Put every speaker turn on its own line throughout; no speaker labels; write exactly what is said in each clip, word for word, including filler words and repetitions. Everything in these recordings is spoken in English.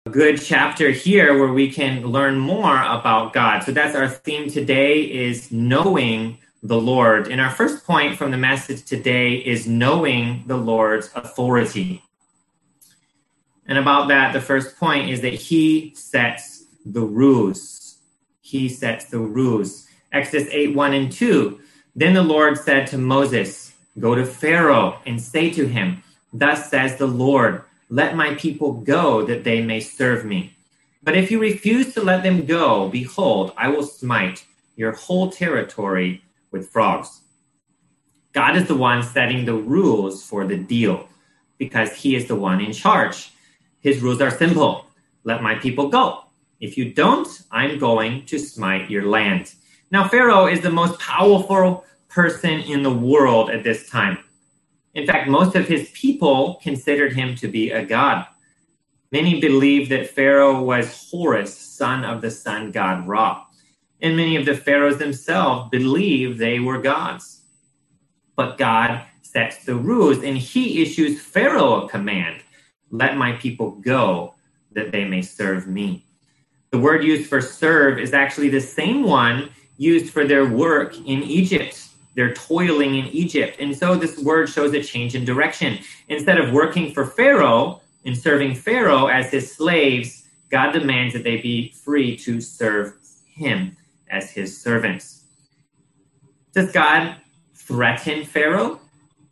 good chapter here where we can learn more about God. So that's our theme today, is knowing the Lord. And our first point from the message today is knowing the Lord's authority. And about that, the first point is that he sets the rules. He sets the rules. Exodus eight, one and two. Then the Lord said to Moses, "Go to Pharaoh and say to him, 'Thus says the Lord, let my people go that they may serve me. But if you refuse to let them go, behold, I will smite your whole territory with frogs.'" God is the one setting the rules for the deal because he is the one in charge. His rules are simple. Let my people go. If you don't, I'm going to smite your land. Now, Pharaoh is the most powerful person in the world at this time. In fact, most of his people considered him to be a god. Many believed that Pharaoh was Horus, son of the sun god Ra. And many of the pharaohs themselves believed they were gods. But God sets the rules, and he issues Pharaoh a command: "Let my people go that they may serve me." The word used for serve is actually the same one used for their work in Egypt. They're toiling in Egypt. And so this word shows a change in direction. Instead of working for Pharaoh and serving Pharaoh as his slaves, God demands that they be free to serve him as his servants. Does God threaten Pharaoh?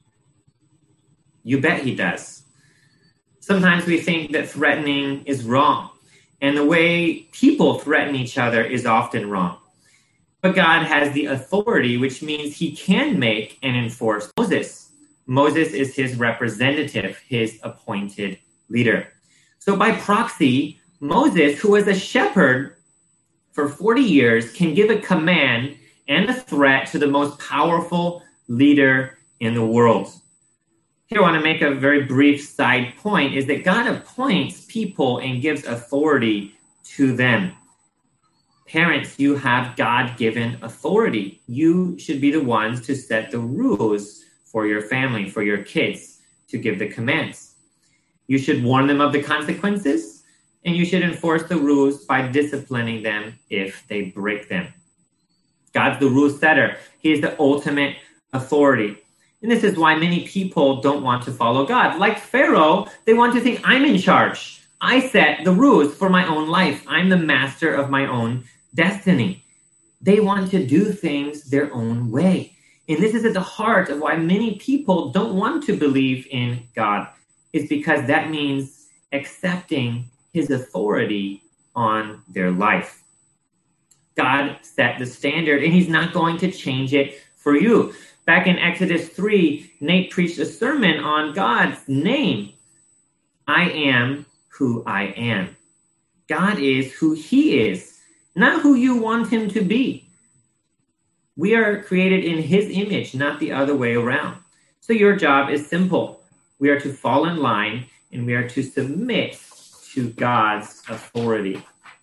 You bet he does. Sometimes we think that threatening is wrong, and the way people threaten each other is often wrong. But God has the authority, which means he can make and enforce Moses. Moses is his representative, his appointed leader. So by proxy, Moses, who was a shepherd for forty years, can give a command and a threat to the most powerful leader in the world. Here I want to make a very brief side point, is that God appoints people and gives authority to them. Parents, you have God-given authority. You should be the ones to set the rules for your family, for your kids, to give the commands. You should warn them of the consequences, and you should enforce the rules by disciplining them if they break them. God's the rule setter. He is the ultimate authority. And this is why many people don't want to follow God. Like Pharaoh, they want to think, I'm in charge. I set the rules for my own life. I'm the master of my own destiny. They want to do things their own way. And this is at the heart of why many people don't want to believe in God. It's because that means accepting his authority on their life. God set the standard, and he's not going to change it for you. Back in Exodus three, Nate preached a sermon on God's name. I am who I am. God is who he is, not who you want him to be. We are created in his image, not the other way around. So your job is simple. We are to fall in line, and we are to submit to God's authority.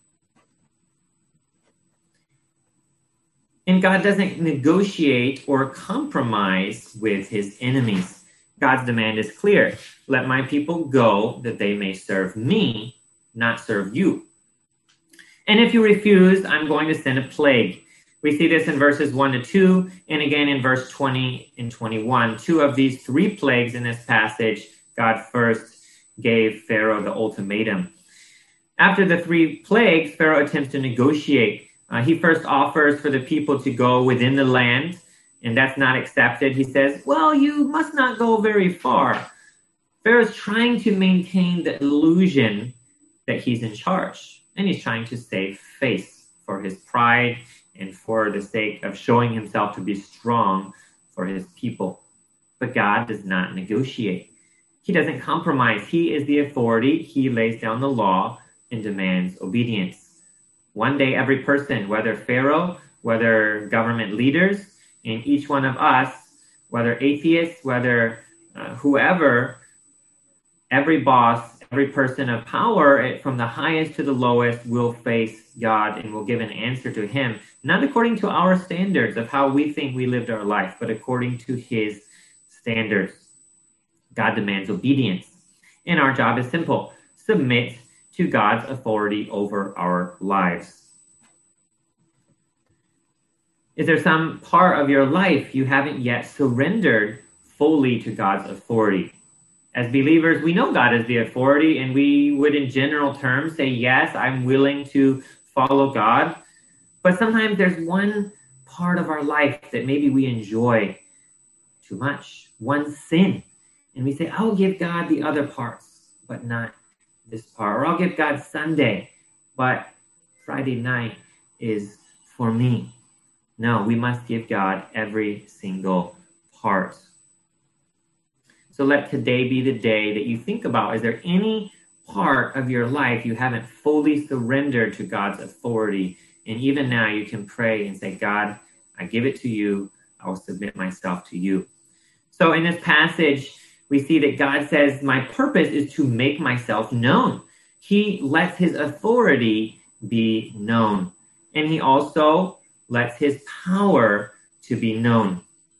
And God doesn't negotiate or compromise with his enemies. God's demand is clear. Let my people go that they may serve me, not serve you. And if you refuse, I'm going to send a plague. We see this in verses one to two, and again in verse twenty and twenty-one. Two of these three plagues in this passage, God first gave Pharaoh the ultimatum. After the three plagues, Pharaoh attempts to negotiate. Uh, he first offers for the people to go within the land, and that's not accepted. He says, well, you must not go very far. Pharaoh's trying to maintain the illusion that he's in charge, and he's trying to save face for his pride and for the sake of showing himself to be strong for his people. But God does not negotiate. He doesn't compromise. He is the authority. He lays down the law and demands obedience. One day, every person, whether Pharaoh, whether government leaders, and each one of us, whether atheists, whether uh, whoever, every boss, every person of power, from the highest to the lowest, will face God and will give an answer to him, not according to our standards of how we think we lived our life, but according to his standards. God demands obedience. And our job is simple: submit to God's authority over our lives. Is there some part of your life you haven't yet surrendered fully to God's authority? As believers, we know God is the authority, and we would in general terms say, yes, I'm willing to follow God. But sometimes there's one part of our life that maybe we enjoy too much, one sin. And we say, I'll give God the other parts, but not this part. Or I'll give God Sunday, but Friday night is for me. No, we must give God every single part. So let today be the day that you think about, is there any part of your life you haven't fully surrendered to God's authority? And even now you can pray and say, God, I give it to you. I will submit myself to you. So in this passage, we see that God says, my purpose is to make myself known. He lets his authority be known. And he also lets his power to be known.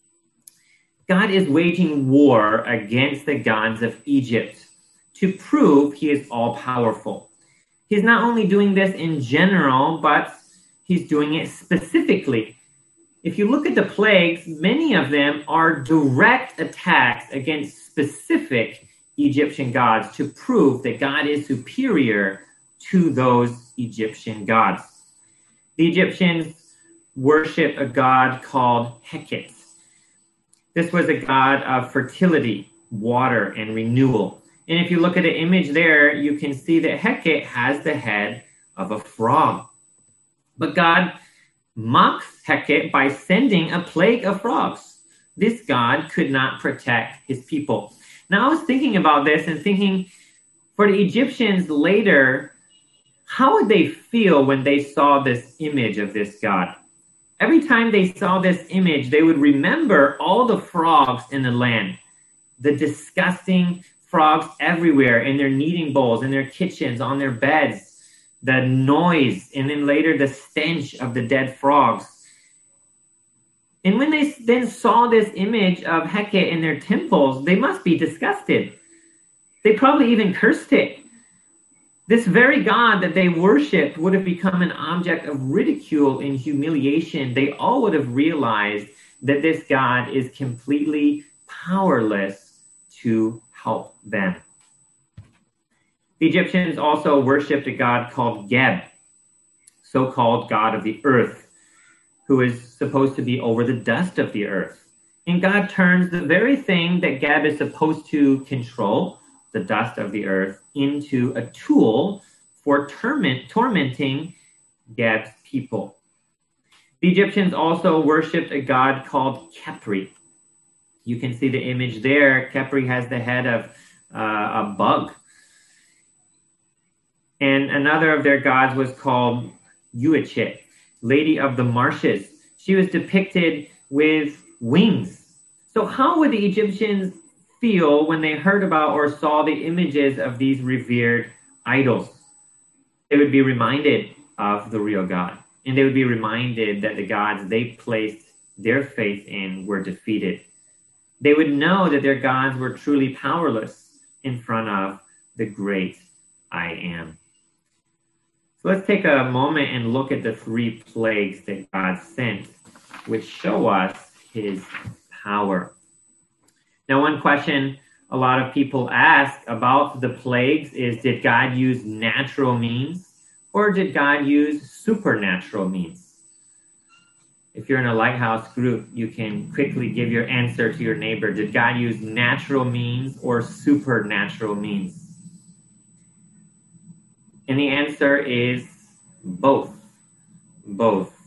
God is waging war against the gods of Egypt to prove he is all-powerful. He's not only doing this in general, but he's doing it specifically. If you look at the plagues, many of them are direct attacks against specific Egyptian gods to prove that God is superior to those Egyptian gods. The Egyptians worship a god called Heket. This was a god of fertility, water, and renewal. And if you look at the image there, you can see that Heket has the head of a frog. But God mocks Heket by sending a plague of frogs. This god could not protect his people. Now, I was thinking about this and thinking, for the Egyptians later, how would they feel when they saw this image of this god? Every time they saw this image, they would remember all the frogs in the land, the disgusting frogs everywhere in their kneading bowls, in their kitchens, on their beds, the noise, and then later the stench of the dead frogs. And when they then saw this image of Heket in their temples, they must be disgusted. They probably even cursed it. This very god that they worshipped would have become an object of ridicule and humiliation. They all would have realized that this god is completely powerless to help them. The Egyptians also worshipped a god called Geb, so-called god of the earth, who is supposed to be over the dust of the earth. And God turns the very thing that Geb is supposed to control, the dust of the earth, into a tool for torment, tormenting Geb's people. The Egyptians also worshipped a god called Khepri. You can see the image there. Khepri has the head of uh, a bug. And another of their gods was called Uachit, Lady of the Marshes. She was depicted with wings. So how would the Egyptians feel when they heard about or saw the images of these revered idols? They would be reminded of the real God. And they would be reminded that the gods they placed their faith in were defeated. They would know that their gods were truly powerless in front of the great I am. So let's take a moment and look at the three plagues that God sent, which show us his power. Now, one question a lot of people ask about the plagues is, did God use natural means or did God use supernatural means? If you're in a Lighthouse group, you can quickly give your answer to your neighbor. Did God use natural means or supernatural means? And the answer is both. Both.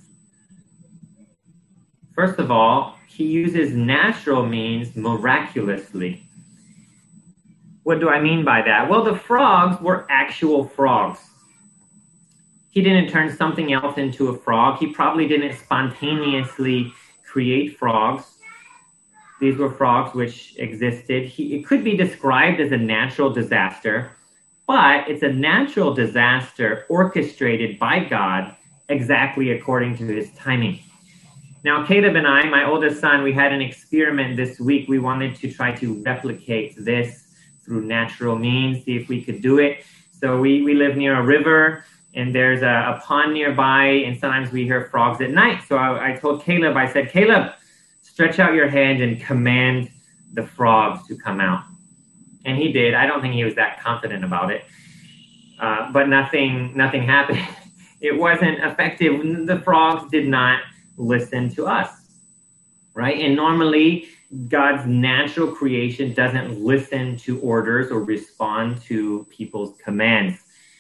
First of all, he uses natural means miraculously. What do I mean by that? Well, the frogs were actual frogs. He didn't turn something else into a frog. He probably didn't spontaneously create frogs. These were frogs which existed. He, it could be described as a natural disaster, but it's a natural disaster orchestrated by God exactly according to his timing. Now, Caleb and I, my oldest son, we had an experiment this week. We wanted to try to replicate this through natural means, see if we could do it. So we, we live near a river, and there's a, a pond nearby, and sometimes we hear frogs at night. So I, I told Caleb, I said, Caleb, stretch out your hand and command the frogs to come out. And he did. I don't think he was that confident about it. Uh, but nothing, nothing happened. It wasn't effective. The frogs did not listen to us, right? And normally, God's natural creation doesn't listen to orders or respond to people's commands.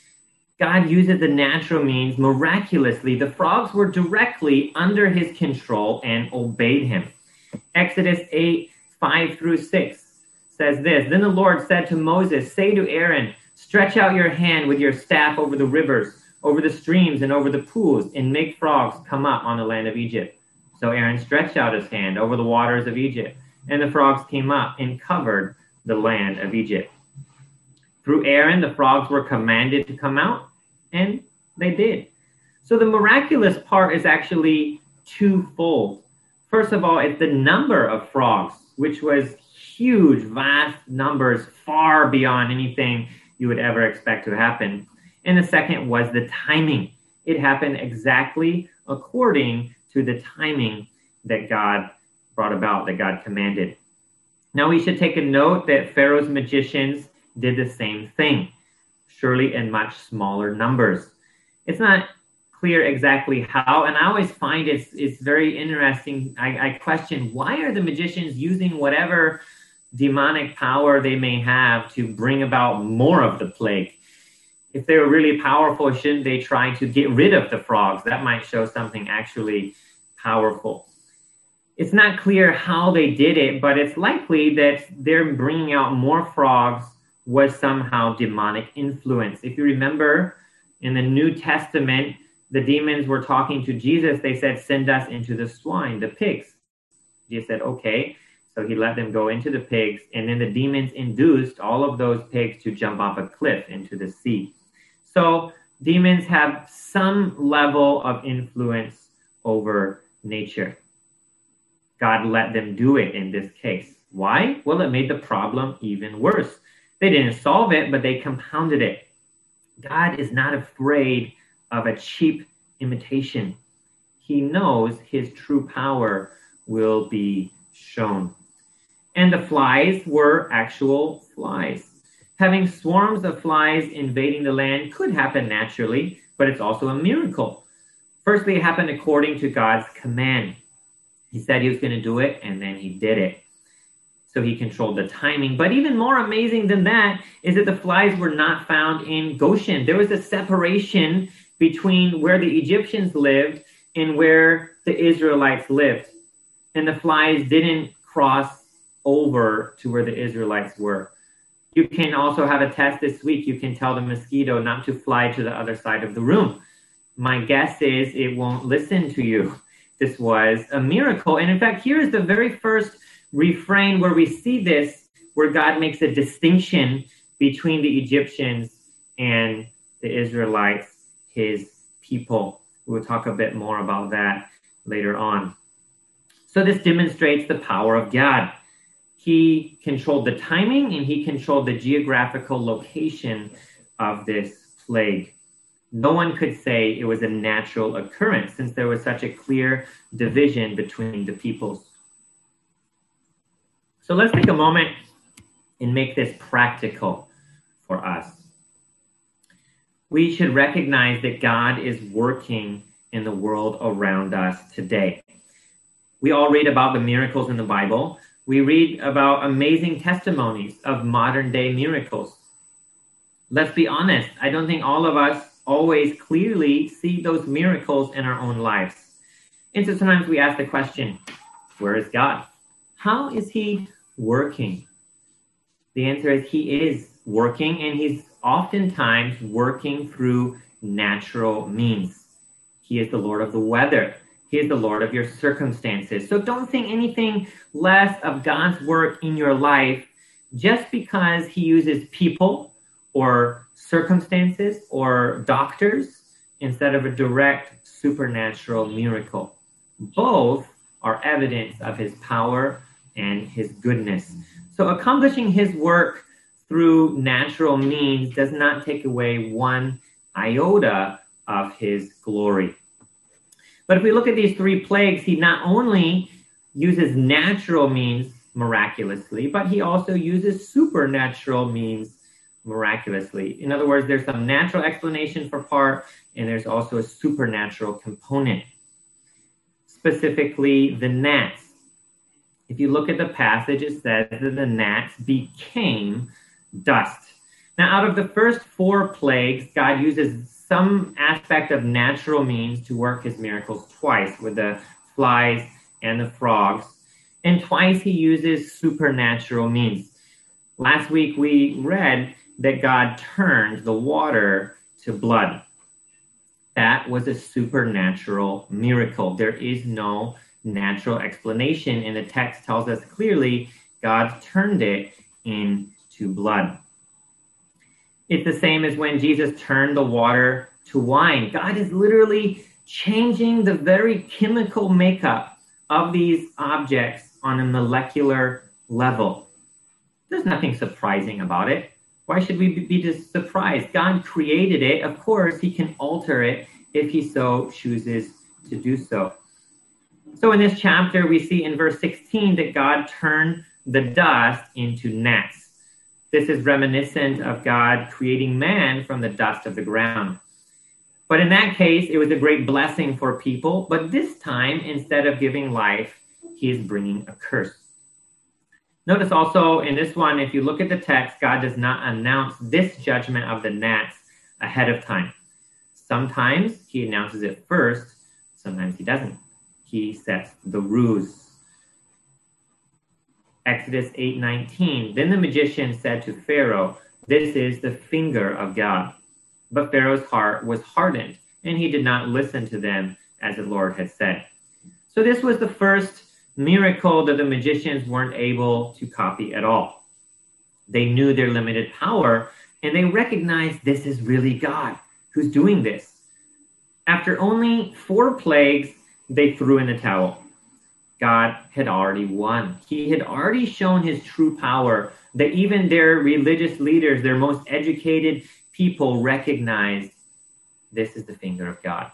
God uses the natural means miraculously. The frogs were directly under his control and obeyed him. Exodus eight, five through six says this, Then the Lord said to Moses, say to Aaron, stretch out your hand with your staff over the rivers, over the streams, and over the pools, and make frogs come up on the land of Egypt. So Aaron stretched out his hand over the waters of Egypt, and the frogs came up and covered the land of Egypt. Through Aaron, the frogs were commanded to come out, and they did. So the miraculous part is actually twofold. First of all, it's the number of frogs, which was huge, vast numbers, far beyond anything you would ever expect to happen. And the second was the timing. It happened exactly according to the timing that God brought about, that God commanded. Now we should take a note that Pharaoh's magicians did the same thing, surely in much smaller numbers. It's not clear exactly how, and I always find it's, it's very interesting. I, I question, why are the magicians using whatever demonic power they may have to bring about more of the plague? If they were really powerful, shouldn't they try to get rid of the frogs? That might show something actually powerful. It's not clear how they did it, but it's likely that their bringing out more frogs was somehow demonic influence. If you remember, in the New Testament, the demons were talking to Jesus. They said, send us into the swine, the pigs. Jesus said, okay. So he let them go into the pigs, and then the demons induced all of those pigs to jump off a cliff into the sea. So demons have some level of influence over nature. God let them do it in this case. Why? Well, it made the problem even worse. They didn't solve it, but they compounded it. God is not afraid of a cheap imitation. He knows his true power will be shown. And the flies were actual flies. Having swarms of flies invading the land could happen naturally, but it's also a miracle. Firstly, it happened according to God's command. He said he was going to do it, and then he did it. So he controlled the timing. But even more amazing than that is that the flies were not found in Goshen. There was a separation between where the Egyptians lived and where the Israelites lived. And the flies didn't cross over to where the Israelites were. You can also have a test this week. You can tell the mosquito not to fly to the other side of the room. My guess is it won't listen to you. This was a miracle. And in fact, here is the very first refrain where we see this, where God makes a distinction between the Egyptians and the Israelites, his people. We'll talk a bit more about that later on. So this demonstrates the power of God. He controlled the timing, and he controlled the geographical location of this plague. No one could say it was a natural occurrence, since there was such a clear division between the peoples. So let's take a moment and make this practical for us. We should recognize that God is working in the world around us today. We all read about the miracles in the Bible. We read about amazing testimonies of modern day miracles. Let's be honest, I don't think all of us always clearly see those miracles in our own lives. And so sometimes we ask the question, where is God? How is he working? The answer is he is working, and he's oftentimes working through natural means. He is the Lord of the weather. He is the Lord of your circumstances. So don't think anything less of God's work in your life just because he uses people or circumstances or doctors instead of a direct supernatural miracle. Both are evidence of his power and his goodness. So accomplishing his work through natural means does not take away one iota of his glory. But if we look at these three plagues, he not only uses natural means miraculously, but he also uses supernatural means miraculously. In other words, there's some natural explanation for part, and there's also a supernatural component. Specifically, the gnats. If you look at the passage, it says that the gnats became dust. Now, out of the first four plagues, God uses some aspect of natural means to work his miracles twice, with the flies and the frogs. And twice he uses supernatural means. Last week we read that God turned the water to blood. That was a supernatural miracle. There is no natural explanation, and the text tells us clearly God turned it into blood. It's the same as when Jesus turned the water to wine. God is literally changing the very chemical makeup of these objects on a molecular level. There's nothing surprising about it. Why should we be just surprised? God created it. Of course, he can alter it if he so chooses to do so. So in this chapter, we see in verse sixteen that God turned the dust into gnats. This is reminiscent of God creating man from the dust of the ground. But in that case, it was a great blessing for people. But this time, instead of giving life, he is bringing a curse. Notice also in this one, if you look at the text, God does not announce this judgment of the gnats ahead of time. Sometimes he announces it first, sometimes he doesn't. He sets the ruse. Exodus eight nineteen, then the magician said to Pharaoh, "This is the finger of God." But Pharaoh's heart was hardened, and he did not listen to them as the Lord had said. So this was the first miracle that the magicians weren't able to copy at all. They knew their limited power, and they recognized this is really God who's doing this. After only four plagues, they threw in the towel. God had already won. He had already shown his true power, that even their religious leaders, their most educated people, recognized this is the finger of God.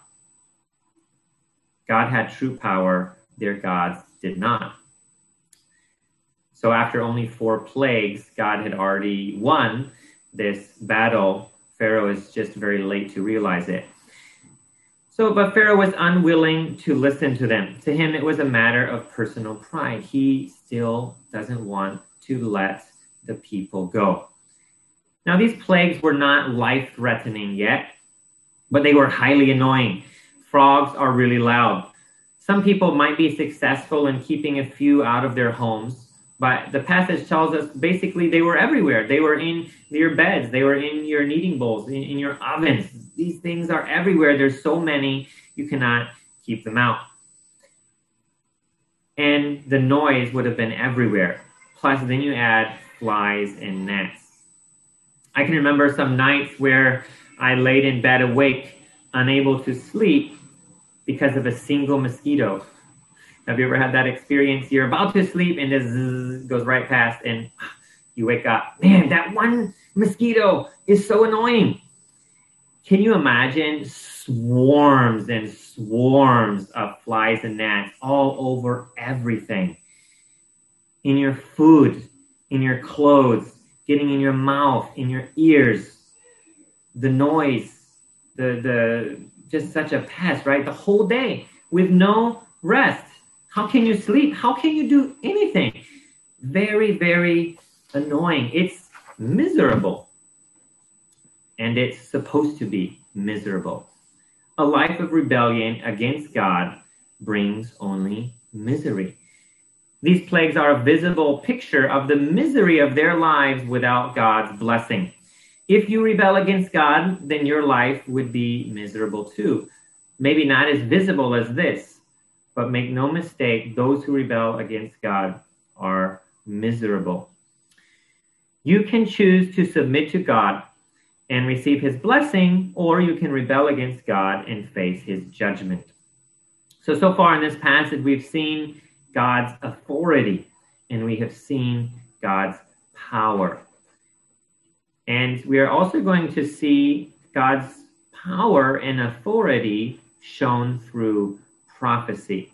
God had true power, their gods did not. So after only four plagues, God had already won this battle. Pharaoh is just very late to realize it. So, but Pharaoh was unwilling to listen to them. To him, it was a matter of personal pride. He still doesn't want to let the people go. Now, these plagues were not life-threatening yet, but they were highly annoying. Frogs are really loud. Some people might be successful in keeping a few out of their homes, but the passage tells us basically they were everywhere. They were in your beds. They were in your kneading bowls, in, in your ovens. These things are everywhere. There's so many, you cannot keep them out. And the noise would have been everywhere. Plus, then you add flies and gnats. I can remember some nights where I laid in bed awake, unable to sleep because of a single mosquito. Have you ever had that experience? You're about to sleep and this zzz goes right past and you wake up. Man, that one mosquito is so annoying. Can you imagine swarms and swarms of flies and gnats all over everything? In your food, in your clothes, getting in your mouth, in your ears, the noise, the the just such a pest, right? The whole day with no rest. How can you sleep? How can you do anything? Very, very annoying. It's miserable. And it's supposed to be miserable. A life of rebellion against God brings only misery. These plagues are a visible picture of the misery of their lives without God's blessing. If you rebel against God, then your life would be miserable too. Maybe not as visible as this, but make no mistake, those who rebel against God are miserable. You can choose to submit to God and receive his blessing, or you can rebel against God and face his judgment. So, so far in this passage, we've seen God's authority and we have seen God's power. And we are also going to see God's power and authority shown through prophecy.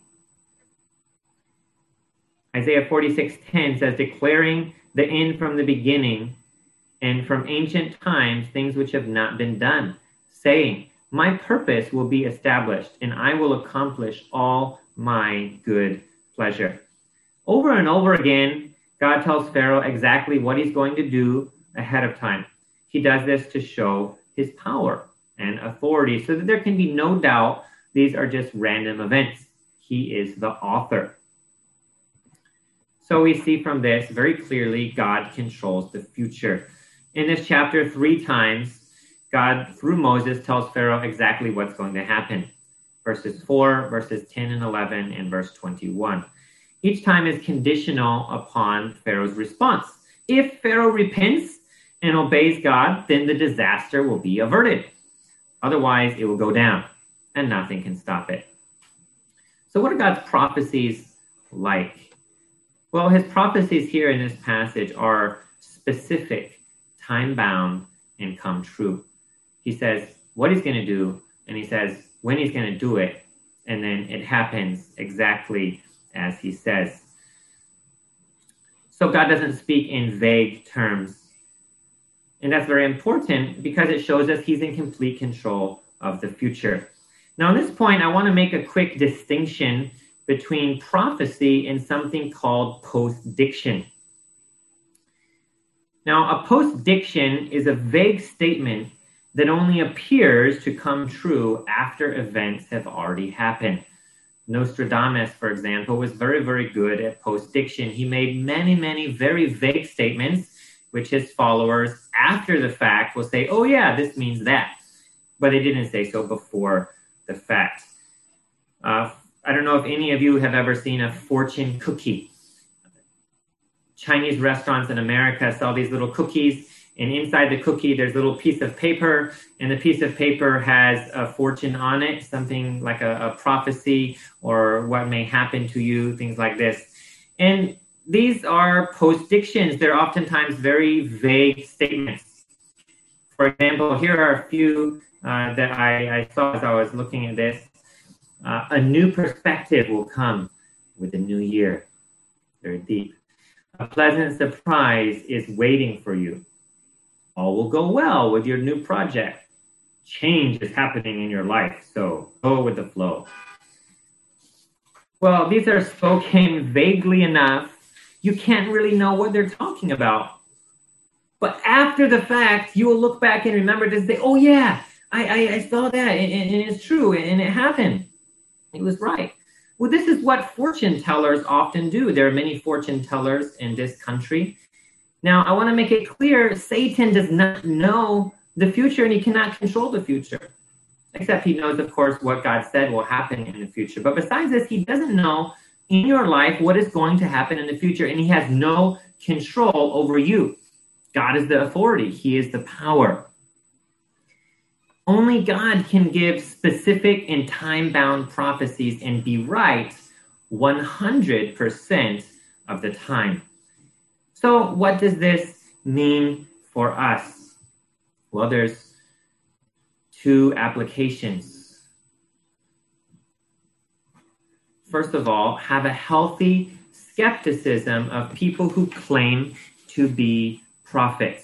Isaiah forty-six ten says, declaring the end from the beginning, and from ancient times things which have not been done, saying, my purpose will be established, and I will accomplish all my good pleasure. Over and over again, God tells Pharaoh exactly what he's going to do ahead of time. He does this to show his power and authority so that there can be no doubt these are just random events. He is the author. So we see from this very clearly God controls the future. In this chapter, three times, God, through Moses, tells Pharaoh exactly what's going to happen. Verses four, verses ten and eleven, and verse twenty-one. Each time is conditional upon Pharaoh's response. If Pharaoh repents and obeys God, then the disaster will be averted. Otherwise, it will go down, and nothing can stop it. So what are God's prophecies like? Well, his prophecies here in this passage are specific, time-bound, and come true. He says what he's going to do, and he says when he's going to do it, and then it happens exactly as he says. So God doesn't speak in vague terms. And that's very important because it shows us he's in complete control of the future. Now, on this point, I want to make a quick distinction between prophecy and something called postdiction. Now, a postdiction is a vague statement that only appears to come true after events have already happened. Nostradamus, for example, was very, very good at postdiction. He made many, many very vague statements, which his followers, after the fact, will say, oh yeah, this means that. But they didn't say so before the fact. Uh, I don't know if any of you have ever seen a fortune cookie. Chinese restaurants in America sell these little cookies, and inside the cookie, there's a little piece of paper, and the piece of paper has a fortune on it, something like a, a prophecy or what may happen to you, things like this. And these are postdictions. They're oftentimes very vague statements. For example, here are a few uh, that I, I saw as I was looking at this. Uh, a new perspective will come with the new year. Very deep. A pleasant surprise is waiting for you. All will go well with your new project. Change is happening in your life, so go with the flow. Well, these are spoken vaguely enough, you can't really know what they're talking about. But after the fact, you will look back and remember to say, oh yeah, I, I, I saw that, and, and it's true, and it happened. It was right. Well, this is what fortune tellers often do. There are many fortune tellers in this country. Now, I want to make it clear, Satan does not know the future, and he cannot control the future. Except he knows, of course, what God said will happen in the future. But besides this, he doesn't know in your life what is going to happen in the future, and he has no control over you. God is the authority. He is the power. Only God can give specific and time-bound prophecies and be right one hundred percent of the time. So what does this mean for us? Well, there's two applications. First of all, have a healthy skepticism of people who claim to be prophets.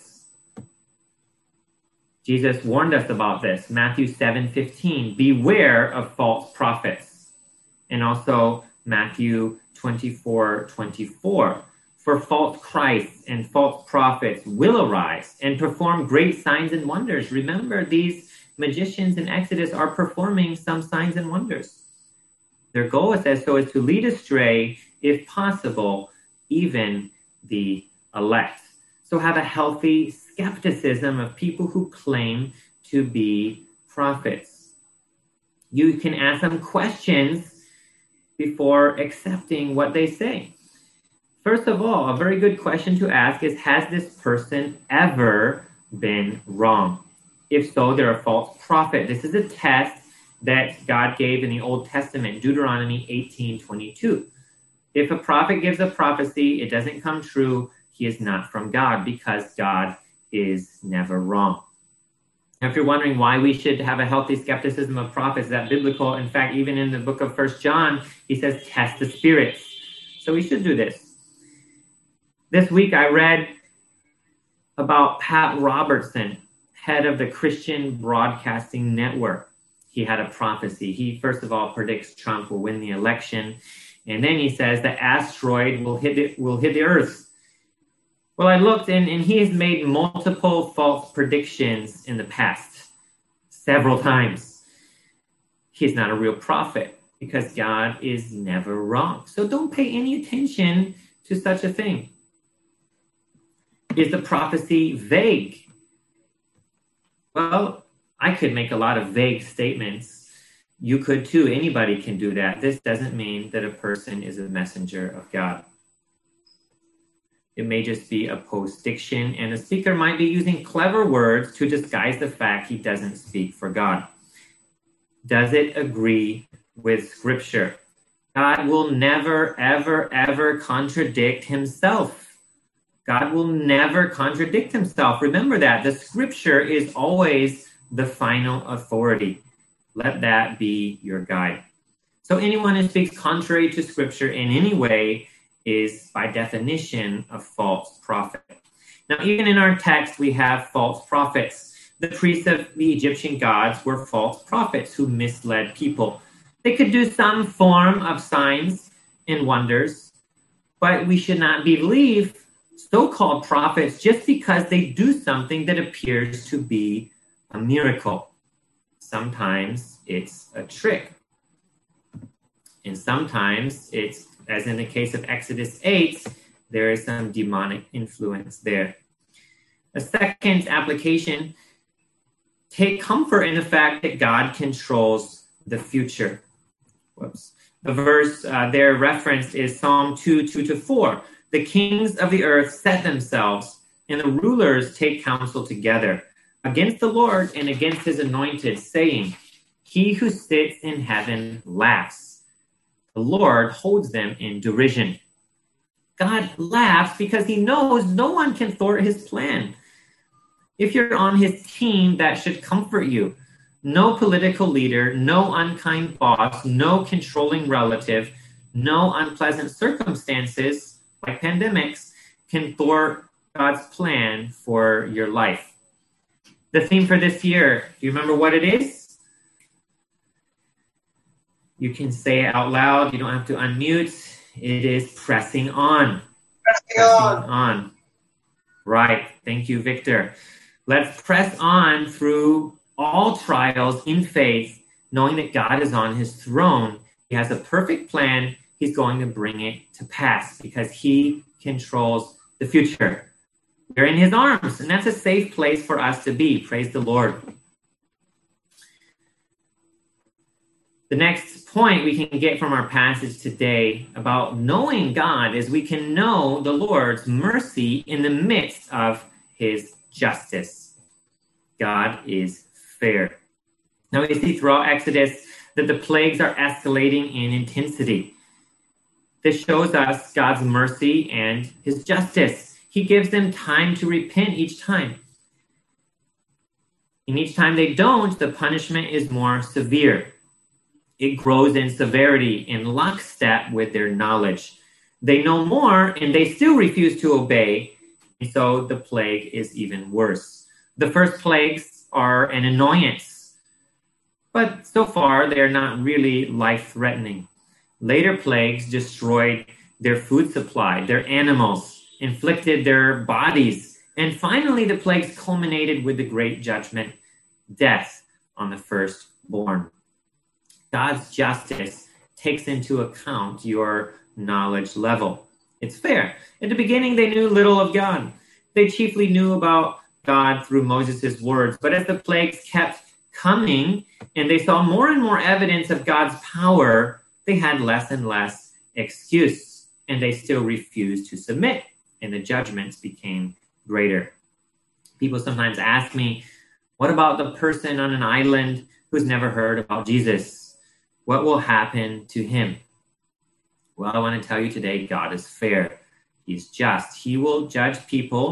Jesus warned us about this. Matthew seven fifteen, beware of false prophets. And also Matthew twenty-four twenty-four, for false Christs and false prophets will arise and perform great signs and wonders. Remember, these magicians in Exodus are performing some signs and wonders. Their goal, it says, so is to lead astray, if possible, even the elect. So have a healthy skepticism of people who claim to be prophets. You can ask them questions before accepting what they say. First of all, a very good question to ask is, has this person ever been wrong? If so, they're a false prophet. This is a test that God gave in the Old Testament, Deuteronomy eighteen twenty-two. If a prophet gives a prophecy, it doesn't come true, he is not from God, because God is never wrong. Now, if you're wondering why we should have a healthy skepticism of prophets, is that biblical? In fact, even in the book of First John, he says, test the spirits. So we should do this. This week I read about Pat Robertson, head of the Christian Broadcasting Network. He had a prophecy. He, first of all, predicts Trump will win the election. And then he says the asteroid will hit it, will hit the Earth. Well, I looked, and, and he has made multiple false predictions in the past, several times. He's not a real prophet because God is never wrong. So don't pay any attention to such a thing. Is the prophecy vague? Well, I could make a lot of vague statements. You could too. Anybody can do that. This doesn't mean that a person is a messenger of God. It may just be a post-diction, and the speaker might be using clever words to disguise the fact he doesn't speak for God. Does it agree with Scripture? God will never, ever, ever contradict himself. God will never contradict himself. Remember that. The Scripture is always the final authority. Let that be your guide. So anyone who speaks contrary to Scripture in any way is by definition a false prophet. Now, even in our text, we have false prophets. The priests of the Egyptian gods were false prophets who misled people. They could do some form of signs and wonders, but we should not believe so-called prophets just because they do something that appears to be a miracle. Sometimes it's a trick. And sometimes it's, as in the case of Exodus eight, there is some demonic influence there. A second application, take comfort in the fact that God controls the future. Whoops. The verse uh, there referenced is Psalm two, two to four. The kings of the earth set themselves, and the rulers take counsel together against the Lord and against his anointed, saying, he who sits in heaven laughs. The Lord holds them in derision. God laughs because he knows no one can thwart his plan. If you're on his team, that should comfort you. No political leader, no unkind boss, no controlling relative, no unpleasant circumstances like pandemics can thwart God's plan for your life. The theme for this year, do you remember what it is? You can say it out loud. You don't have to unmute. It is pressing on. Pressing, pressing on. on. Right. Thank you, Victor. Let's press on through all trials in faith, knowing that God is on his throne. He has a perfect plan. He's going to bring it to pass because he controls the future. We're in his arms, and that's a safe place for us to be. Praise the Lord. The next point we can get from our passage today about knowing God is we can know the Lord's mercy in the midst of his justice. God is fair. Now we see throughout Exodus that the plagues are escalating in intensity. This shows us God's mercy and his justice. He gives them time to repent each time. And each time they don't, the punishment is more severe. It grows in severity in lockstep with their knowledge. They know more and they still refuse to obey. And so the plague is even worse. The first plagues are an annoyance, but so far they're not really life-threatening. Later plagues destroyed their food supply, their animals, inflicted their bodies, and finally the plagues culminated with the great judgment, death on the firstborn. God's justice takes into account your knowledge level. It's fair. At the beginning, they knew little of God. They chiefly knew about God through Moses' words. But as the plagues kept coming and they saw more and more evidence of God's power, they had less and less excuse. And they still refused to submit. And the judgments became greater. People sometimes ask me, what about the person on an island who's never heard about Jesus? What will happen to him? Well, I want to tell you today, God is fair. He's just. He will judge people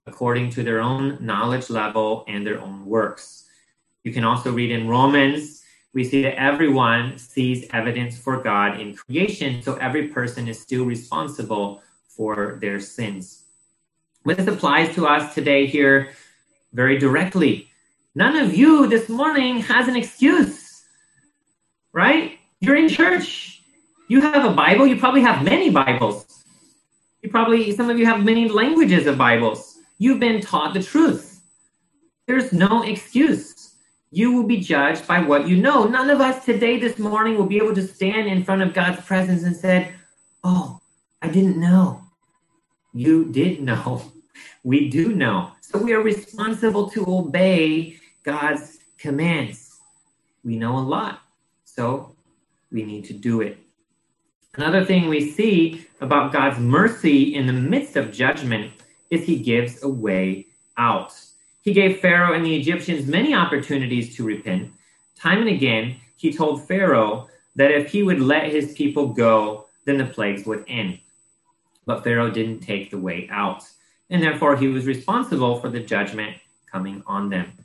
according to their own knowledge level and their own works. You can also read in Romans, we see that everyone sees evidence for God in creation, so every person is still responsible for their sins. But this applies to us today here very directly. None of you this morning has an excuse, right? You're in church. You have a Bible. You probably have many Bibles. You probably, some of you have many languages of Bibles. You've been taught the truth. There's no excuse. You will be judged by what you know. None of us today, this morning, will be able to stand in front of God's presence and say, oh, I didn't know. You did know. We do know. So we are responsible to obey God's commands. We know a lot, so we need to do it. Another thing we see about God's mercy in the midst of judgment is he gives a way out. He gave Pharaoh and the Egyptians many opportunities to repent. Time and again, he told Pharaoh that if he would let his people go, then the plagues would end. But Pharaoh didn't take the way out, and therefore he was responsible for the judgment coming on them.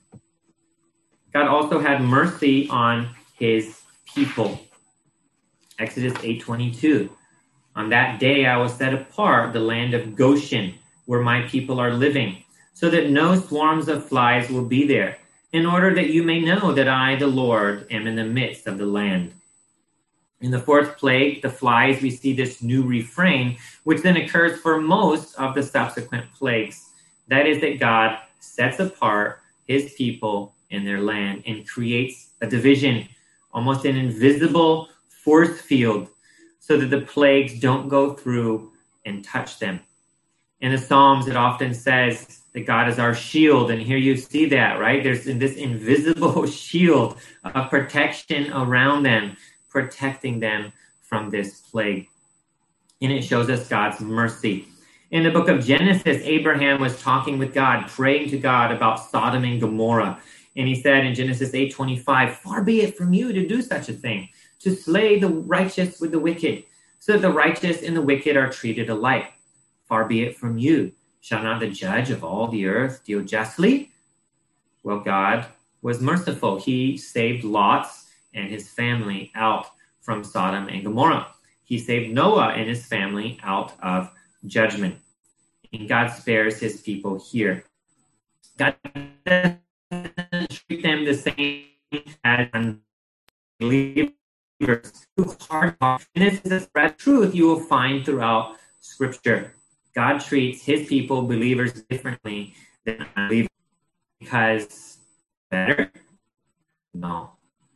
God also had mercy on his people. Exodus eight twenty-two. On that day I will set apart the land of Goshen, where my people are living, so that no swarms of flies will be there, in order that you may know that I, the Lord, am in the midst of the land. In the fourth plague, the flies, we see this new refrain, which then occurs for most of the subsequent plagues. That is that God sets apart his people in their land and creates a division, almost an invisible force field, so that the plagues don't go through and touch them. In the Psalms, it often says that God is our shield, and here you see that, right? There's this invisible shield of protection around them, protecting them from this plague. And it shows us God's mercy. In the book of Genesis, Abraham was talking with God, praying to God about Sodom and Gomorrah. And he said in Genesis eight twenty-five, far be it from you to do such a thing, to slay the righteous with the wicked, so that the righteous and the wicked are treated alike. Far be it from you. Shall not the judge of all the earth deal justly? Well, God was merciful. He saved Lot and his family out from Sodom and Gomorrah. He saved Noah and his family out of judgment. And God spares his people here. God doesn't treat them the same as unbelievers who hard heart. And this is a thread of truth you will find throughout Scripture. God treats his people, believers, differently than unbelievers. Because better? No.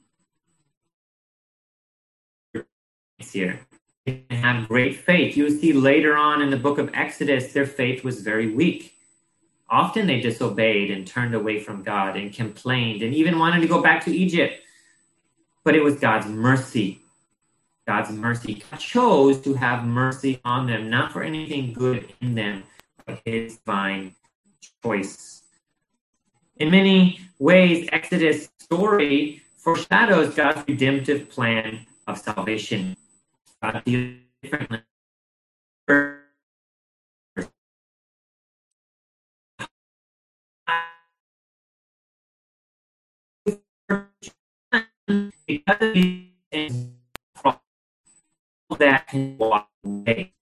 Here. They have great faith. You see later on in the book of Exodus, their faith was very weak. Often they disobeyed and turned away from God and complained and even wanted to go back to Egypt. But it was God's mercy. God's mercy. God chose to have mercy on them, not for anything good in them, but his divine choice. In many ways, Exodus' story foreshadows God's redemptive plan of salvation. God deals differently. Because he is that can walk away.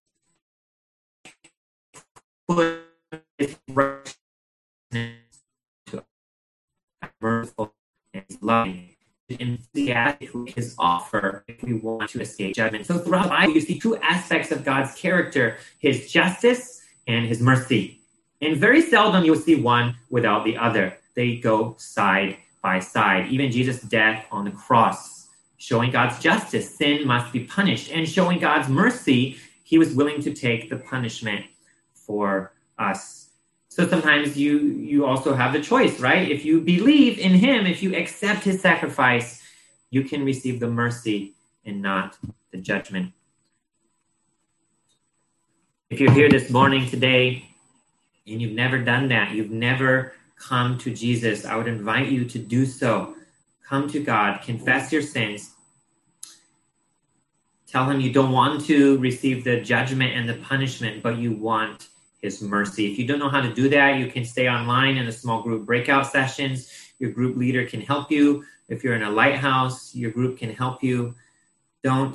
Put his righteousness to merciful and loving. Enthusiastic with his offer if we want to escape judgment. So throughout the Bible, you see two aspects of God's character, his justice and his mercy. And very seldom you'll see one without the other. They go side by side. Even Jesus' death on the cross, showing God's justice, sin must be punished. And showing God's mercy, he was willing to take the punishment for us. So sometimes you you also have the choice, right? If you believe in him, if you accept his sacrifice, you can receive the mercy and not the judgment. If you're here this morning today and you've never done that, you've never come to Jesus, I would invite you to do so. Come to God, confess your sins. Tell him you don't want to receive the judgment and the punishment, but you want his mercy. If you don't know how to do that, you can stay online in a small group breakout sessions. Your group leader can help you. If you're in a lighthouse, your group can help you. Don't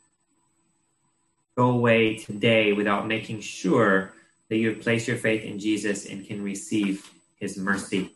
go away today without making sure that you have placed your faith in Jesus and can receive his mercy.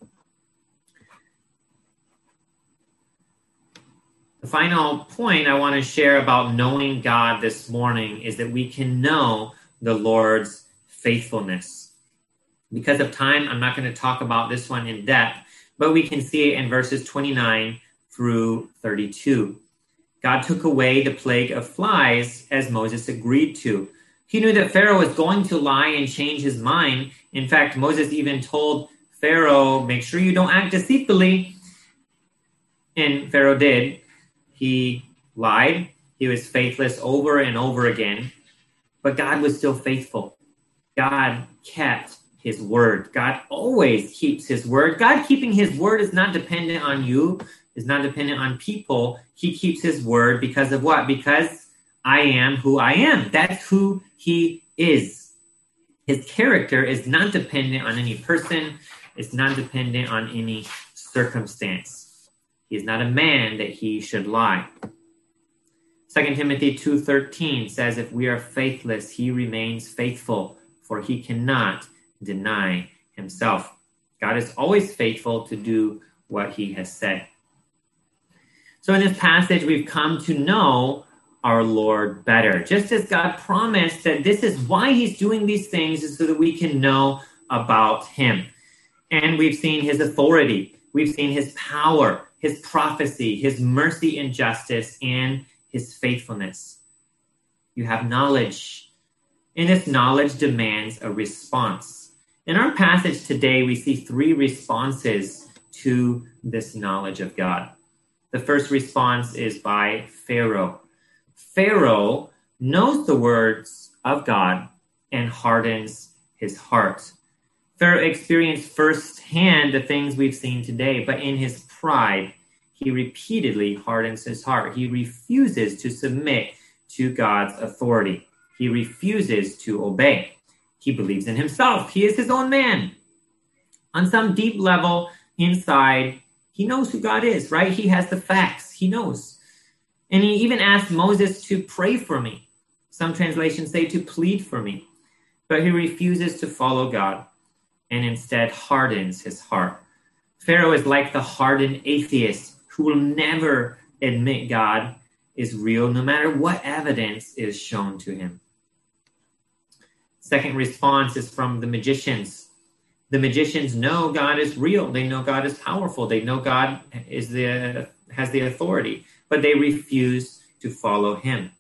The final point I want to share about knowing God this morning is that we can know the Lord's faithfulness. Because of time, I'm not going to talk about this one in depth, but we can see it in verses twenty-nine through thirty-two. God took away the plague of flies as Moses agreed to. He knew that Pharaoh was going to lie and change his mind. In fact, Moses even told Pharaoh, make sure you don't act deceitfully. And Pharaoh did. He lied. He was faithless over and over again. But God was still faithful. God kept his word. God always keeps his word. God keeping his word is not dependent on you, is not dependent on people. He keeps his word because of what? Because I am who I am. That's who he is. His character is not dependent on any person. It's not dependent on any circumstance. He is not a man that he should lie. Second Timothy two thirteen says, if we are faithless, he remains faithful, for he cannot deny himself. God is always faithful to do what he has said. So in this passage, we've come to know our Lord better. Just as God promised that this is why he's doing these things, is so that we can know about him. And we've seen his authority. We've seen his power, his prophecy, his mercy and justice, and his faithfulness. You have knowledge, and this knowledge demands a response. In our passage today, we see three responses to this knowledge of God. The first response is by Pharaoh. Pharaoh knows the words of God and hardens his heart. Pharaoh experienced firsthand the things we've seen today, but in his pride, he repeatedly hardens his heart. He refuses to submit to God's authority. He refuses to obey. He believes in himself. He is his own man. On some deep level inside, he knows who God is, right? He has the facts. He knows. And he even asked Moses to pray for me. Some translations say to plead for me. But he refuses to follow God and instead hardens his heart. Pharaoh is like the hardened atheist who will never admit God is real, no matter what evidence is shown to him. Second response is from the magicians. The magicians know God is real. They know God is powerful. They know God is the has the authority, but they refuse to follow him.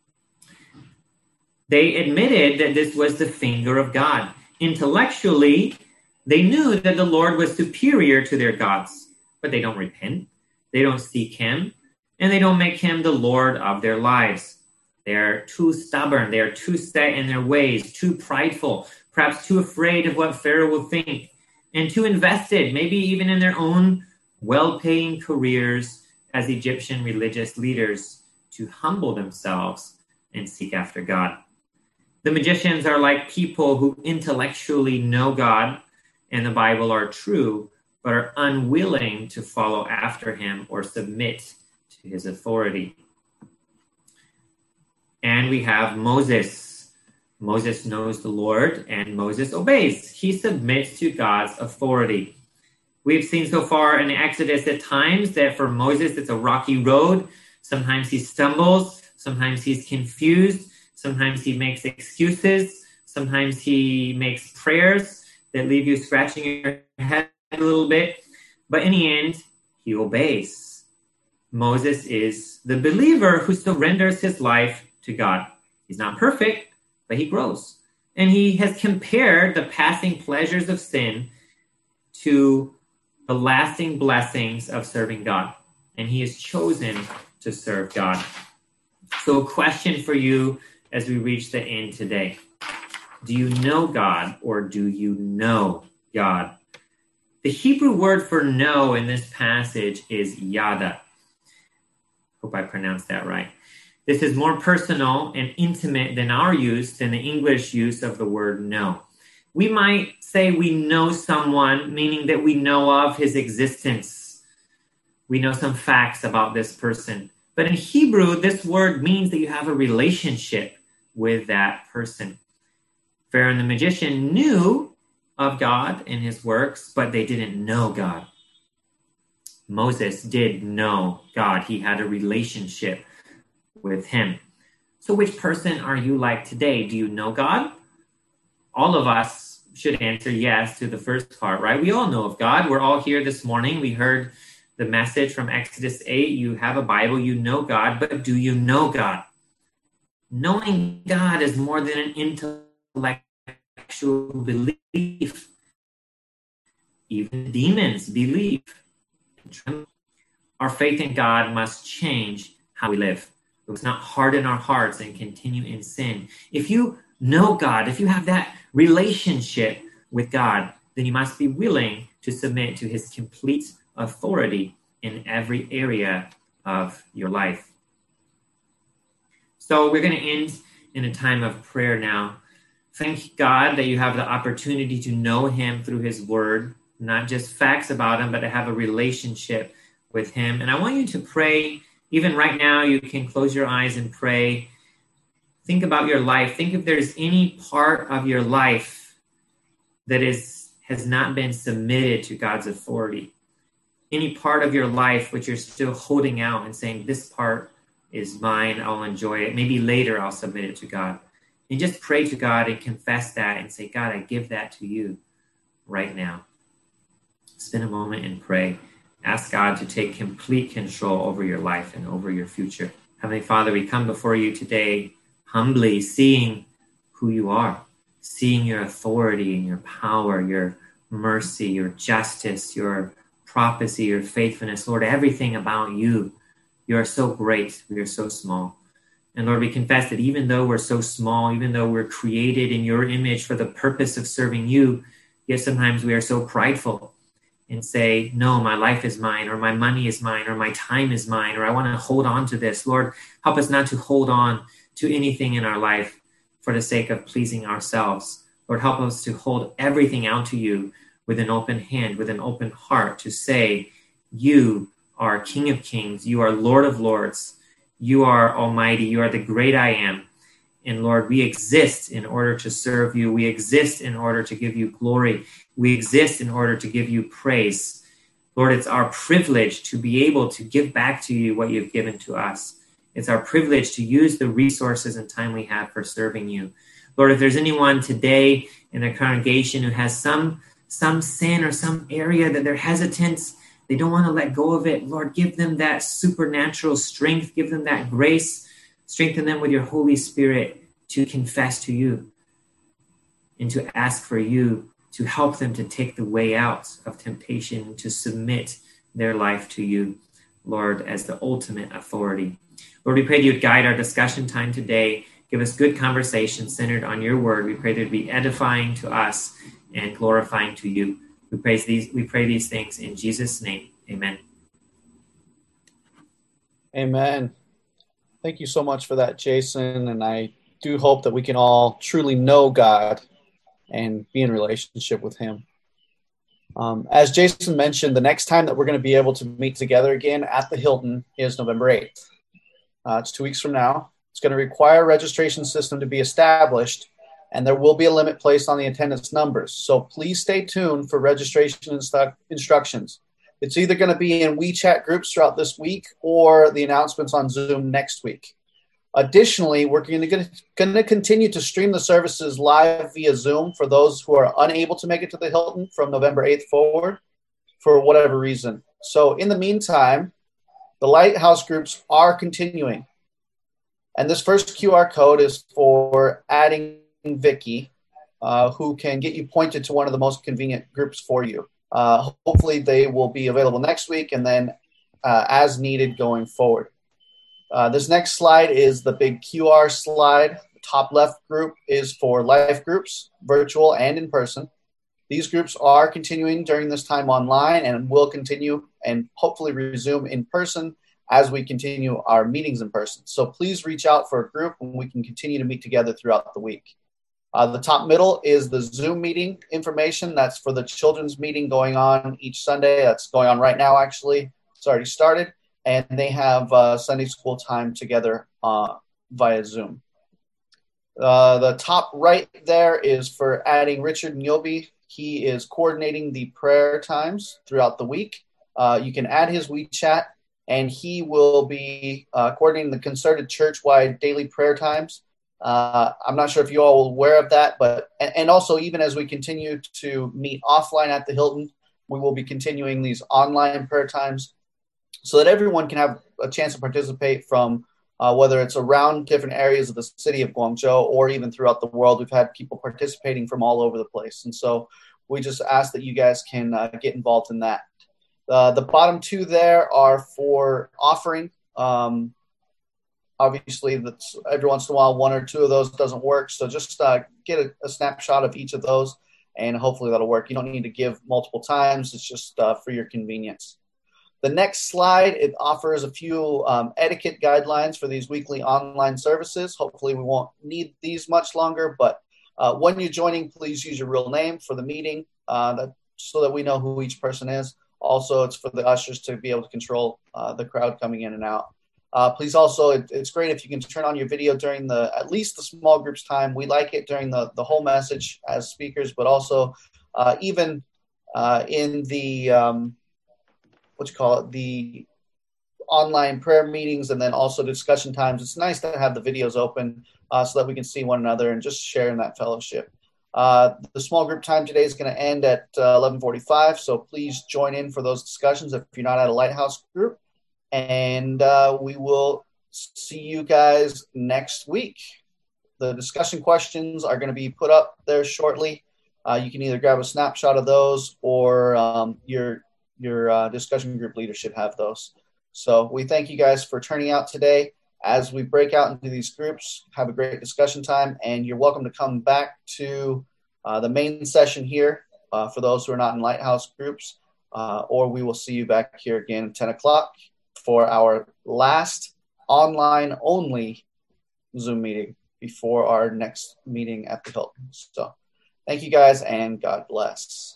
They admitted that this was the finger of God. Intellectually, they knew that the Lord was superior to their gods, but they don't repent. They don't seek him, and they don't make him the Lord of their lives. They're too stubborn. They're too set in their ways, too prideful, perhaps too afraid of what Pharaoh will think, and too invested, maybe even in their own well-paying careers as Egyptian religious leaders, to humble themselves and seek after God. The magicians are like people who intellectually know God and the Bible are true, but are unwilling to follow after him or submit to his authority. And we have Moses. Moses knows the Lord, and Moses obeys. He submits to God's authority. We've seen so far in Exodus at times that for Moses, it's a rocky road. Sometimes he stumbles. Sometimes he's confused. Sometimes he makes excuses. Sometimes he makes prayers that leave you scratching your head a little bit. But in the end, he obeys. Moses is the believer who surrenders his life to God. He's not perfect, but he grows. And he has compared the passing pleasures of sin to the lasting blessings of serving God. And he has chosen to serve God. So a question for you as we reach the end today. Do you know God, or do you know God? The Hebrew word for know in this passage is yada. Hope I pronounced that right. This is more personal and intimate than our use, than the English use of the word know. We might say we know someone, meaning that we know of his existence. We know some facts about this person. But in Hebrew, this word means that you have a relationship with that person. Pharaoh and the magician knew of God and his works, but they didn't know God. Moses did know God. He had a relationship with him. So which person are you like today? Do you know God? All of us should answer yes to the first part, right? We all know of God. We're all here this morning. We heard the message from Exodus eight. You have a Bible, you know God, but do you know God? Knowing God is more than an intellectual belief. Even demons believe. Our faith in God must change how we live. We must not harden our hearts and continue in sin. If you know God, if you have that relationship with God, then you must be willing to submit to his complete authority in every area of your life. So we're going to end in a time of prayer now. Thank God that you have the opportunity to know him through his word, not just facts about him, but to have a relationship with him. And I want you to pray. Even right now, you can close your eyes and pray. Think about your life. Think if there's any part of your life that is has not been submitted to God's authority. Any part of your life which you're still holding out and saying, this part is mine, I'll enjoy it. Maybe later I'll submit it to God. And just pray to God and confess that and say, God, I give that to you right now. Spend a moment and pray. Ask God to take complete control over your life and over your future. Heavenly Father, we come before you today humbly, seeing who you are, seeing your authority and your power, your mercy, your justice, your prophecy, your faithfulness. Lord, everything about you. You are so great. We are so small. And Lord, we confess that even though we're so small, even though we're created in your image for the purpose of serving you, yet sometimes we are so prideful and say, no, my life is mine, or my money is mine, or my time is mine, or I want to hold on to this. Lord, help us not to hold on to anything in our life for the sake of pleasing ourselves. Lord, help us to hold everything out to you with an open hand, with an open heart, to say, you are King of Kings, you are Lord of Lords, you are Almighty, you are the great I am. And Lord, we exist in order to serve you. We exist in order to give you glory. We exist in order to give you praise. Lord, it's our privilege to be able to give back to you what you've given to us. It's our privilege to use the resources and time we have for serving you. Lord, if there's anyone today in the congregation who has some, some sin or some area that they're hesitant, they don't want to let go of it, Lord, give them that supernatural strength, give them that grace, strengthen them with your Holy Spirit to confess to you and to ask for you to help them to take the way out of temptation, to submit their life to you, Lord, as the ultimate authority. Lord, we pray that you would guide our discussion time today. Give us good conversation centered on your word. We pray that it would be edifying to us and glorifying to you. We praise these, we pray these things in Jesus' name. Amen.
Amen. Thank you so much for that, Jason. And I do hope that we can all truly know God and be in relationship with him. Um, as Jason mentioned, the next time that we're going to be able to meet together again at the Hilton is November eighth. Uh, it's two weeks from now. It's going to require a registration system to be established, and there will be a limit placed on the attendance numbers. So please stay tuned for registration instu- instructions. It's either going to be in WeChat groups throughout this week or the announcements on Zoom next week. Additionally, we're going to, going to continue to stream the services live via Zoom for those who are unable to make it to the Hilton from November eighth forward for whatever reason. So in the meantime, the Lighthouse groups are continuing. And this first Q R code is for adding Vicky, uh, who can get you pointed to one of the most convenient groups for you. Uh, hopefully they will be available next week and then uh, as needed going forward. Uh, this next slide is the big Q R slide. The top left group is for life groups, virtual and in person. These groups are continuing during this time online and will continue and hopefully resume in person as we continue our meetings in person. So please reach out for a group and we can continue to meet together throughout the week. Uh, the top middle is the Zoom meeting information. That's for the children's meeting going on each Sunday. That's going on right now, actually. It's already started. And they have uh, Sunday school time together uh, via Zoom. Uh, the top right there is for adding Richard Nyobi. He is coordinating the prayer times throughout the week. Uh, you can add his WeChat, and he will be uh, coordinating the concerted church-wide daily prayer times. Uh, I'm not sure if you all are aware of that, but and, and also even as we continue to meet offline at the Hilton, we will be continuing these online prayer times so that everyone can have a chance to participate from uh, whether it's around different areas of the city of Guangzhou or even throughout the world. We've had people participating from all over the place. And so we just ask that you guys can uh, get involved in that. Uh, the bottom two there are for offering. Um, obviously, that's every once in a while, one or two of those doesn't work. So just uh, get a, a snapshot of each of those, and hopefully that'll work. You don't need to give multiple times. It's just uh, for your convenience. The next slide, it offers a few um, etiquette guidelines for these weekly online services. Hopefully we won't need these much longer, but uh, when you're joining, please use your real name for the meeting uh, that, so that we know who each person is. Also, it's for the ushers to be able to control uh, the crowd coming in and out. Uh, please also, it, it's great if you can turn on your video during the, at least the small groups time. We like it during the, the whole message as speakers, but also uh, even uh, in the, um, what you call it, the online prayer meetings and then also discussion times. It's nice to have the videos open uh, so that we can see one another and just share in that fellowship. Uh, the small group time today is going to end at uh, eleven forty-five, so please join in for those discussions if you're not at a Lighthouse group. And uh, we will see you guys next week. The discussion questions are going to be put up there shortly. Uh, you can either grab a snapshot of those or um, your your uh, discussion group leader should have those. So we thank you guys for turning out today. As we break out into these groups, have a great discussion time, and you're welcome to come back to uh, the main session here uh, for those who are not in Lighthouse groups, uh, or we will see you back here again at ten o'clock for our last online-only Zoom meeting before our next meeting at the Hilton. So thank you guys, and God bless.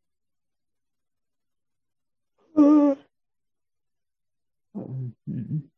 Mm-hmm.